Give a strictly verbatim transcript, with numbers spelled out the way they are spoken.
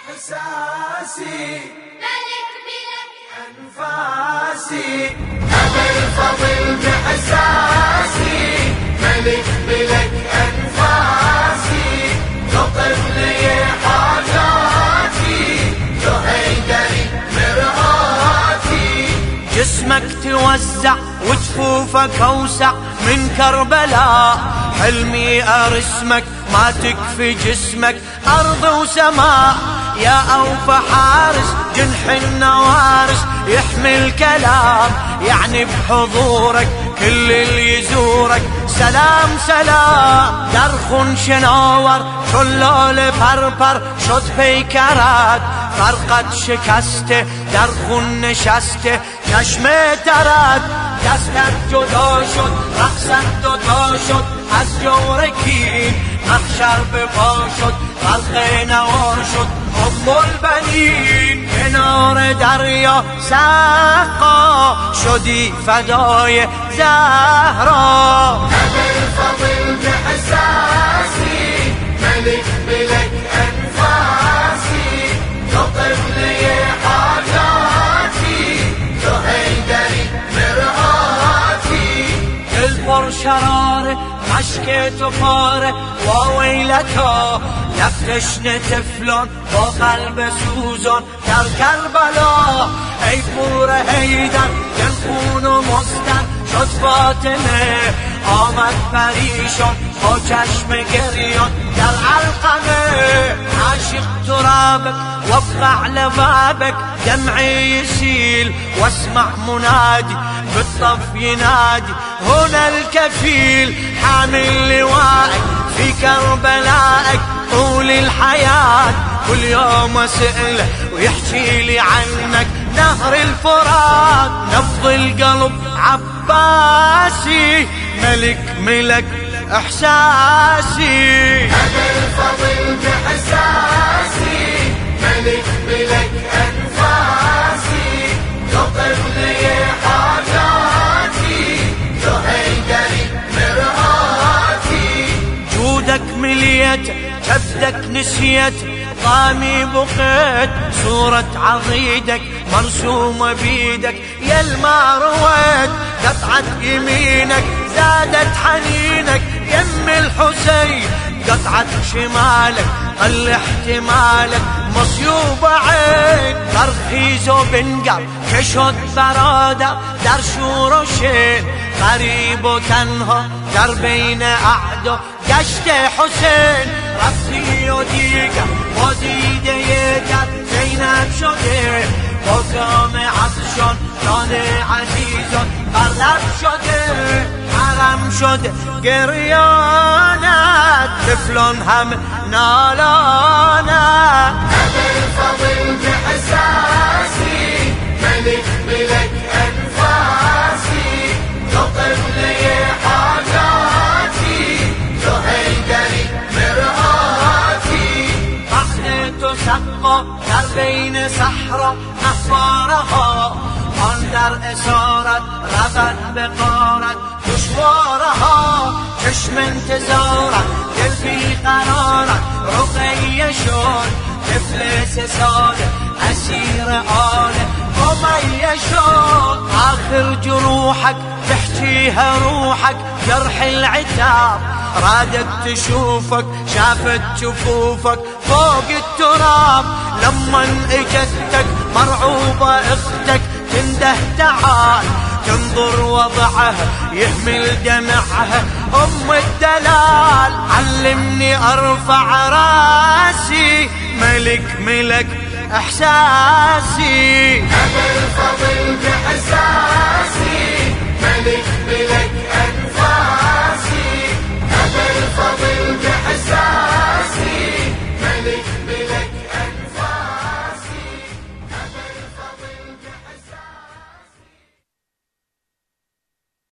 إحساسي ملك ملك أنفاسي أبا الفضل بإحساسي ملك ملك أنفاسي يطف لي حاجاتي يهيدري مرآتي جسمك توسع وجفوفك أوسع من كربلاء حلمي أرسمك ما تكفي جسمك أرض وسماء يا أوفى حارس جنح النوارس يحمي الكلام يعني بحضورك كل اللي يزورك سلام سلام درخ شناور شلال پرپر شد پیکرت فرقت شکسته درخ نشسته چشم درد دستت جدا شد رقصت دوتا شد از جورکی محشر به پا شد خلق نوار شد ام البنین کنار دریا سقا شدی فدای زهرا أبا الفضل بإحساسي ملك ملك أنفاسي يطف لي حاجاتي يهيدري مرآتي البر شراره عشق تو پاره واویلتا یفتشن تفلان با قلب سوزان در کربلا ای پور حیدر دل خون و مستر شد فاطمه آمد پریشان با چشم گریان در علقمه عاشق ترابك وابقع لبابك دمعي يسيل واسمع منادي بالطف ينادي هنا الكفيل حامل لوائك في كربلائك طول الحياة كل يوم اسأله ويحكي لي عنك نهر الفرات نبض القلب عباسي ملك ملك إحساسي أبا الفضل بإحساسي ملك ملك أنفاسي يطف لي حاجاتي يهيدري مرآتي جودك مليت كبدك نسيت ضامي بقيت صورة عضيدك مرسومة بيدك يا الما رويت قطعة يمينك زادت حنينك يم الحسين قطعة شمالك قل احتمالك مصيوب عين ترخيز وبنقر كشد برادة در شور و شين غريب وتنها در بين أعدو گشت حسين رفتی و دیگر با دیده یکت زینب شده با کام عطشان جان عزیزان برلب شده حرم شده گریانت طفلان هم نالانت أبا الفضل بإحساسي ملك ملك أنفاسي يطف لي حاجاتي يهيدري مرآتي رحلة سقا در بين صحرا أحفارها آن در اسارت رفت بقارت دشوارها چشم انتظارت دل بی قرارت رقیه شد طفل سه ساله اسیر آله امیه شد آخر جروحك تحكيها روحك جرح العتاب رادت تشوفك شافت جفوفك فوق التراب لما اجتك مرعوبة اختك تنده تعال تنظر وضعها يهمل دمعها ام الدلال علمني ارفع راسي ملك ملك إحساسي أبا الفضل بإحساسي ملك ملك